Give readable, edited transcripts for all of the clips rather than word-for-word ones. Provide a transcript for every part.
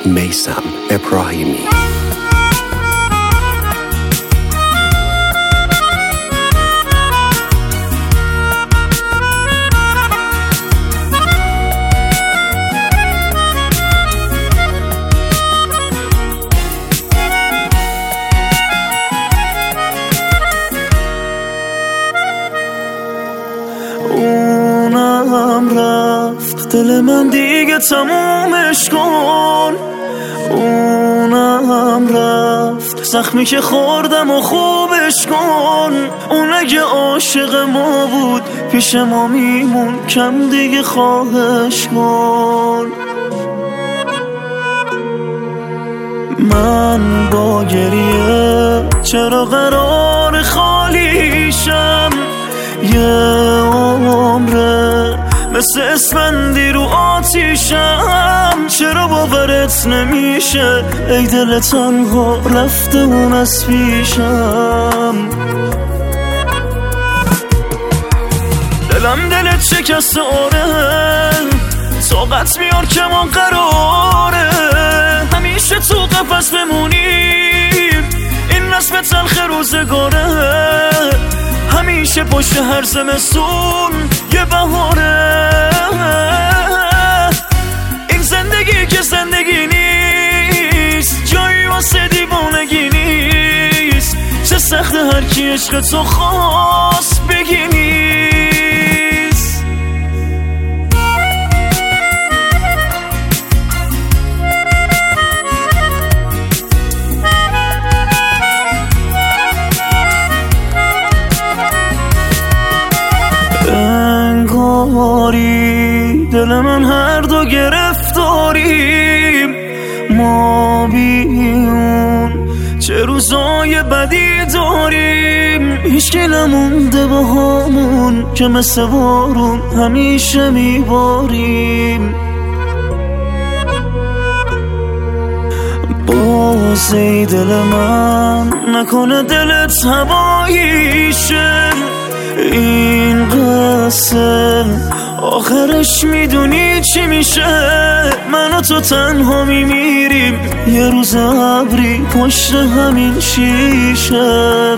میثم ابراهیمی. اونم رفت، دل من دیگه تمومش کن. اونم رفت، زخمی که خوردم و خوبش کن. اون اگه عاشق ما بود پیش ما میمون، کم دیگه خواهش کن. من با گریه چرا قرار خالیشم؟ یه عمره مثل اسفندی رو آتیشم. چرا باورت نمیشه ای دل تنها رفته اون از پیشم؟ دلم دلت شکسته آره، طاقت میار که ما قراره همیشه تو قفس بمونیم. این رسم تلخ روزگاره، همیشه پشت هر زمستون یه بهاره. این زندگی که زندگی نیست، جایی واسه دیوانگی نیست. چه سخت هر کی عشق تو خواست بگی نیست. انگاری دل من هر دو گرفتاریم، ما بیون چه روزای بدی داریم. هیچکی نمونده با همون که مثل بارون همیشه میباریم. باز ای دل من نکنه دلت هواییشه. این قصه آخرش میدونی چی میشه؟ من و تو تنها میمیریم، یه روز ابری پشت همین شیشه.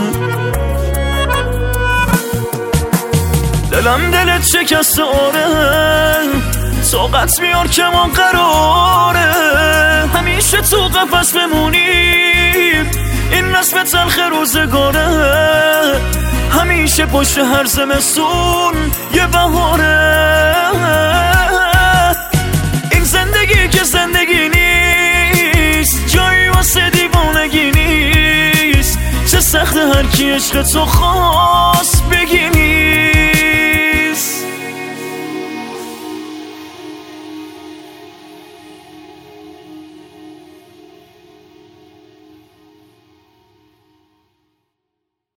دلم دلت شکسته آره، طاقت میار که ما قراره همیشه تو قفس بمونیم. این رسم تلخ روزگاره، همیشه پشت هر زمستون یه بهاره. این زندگی که زندگی نیست، جایی واسه دیوانگی نیست. چه سخت هر کی عشق تو خواست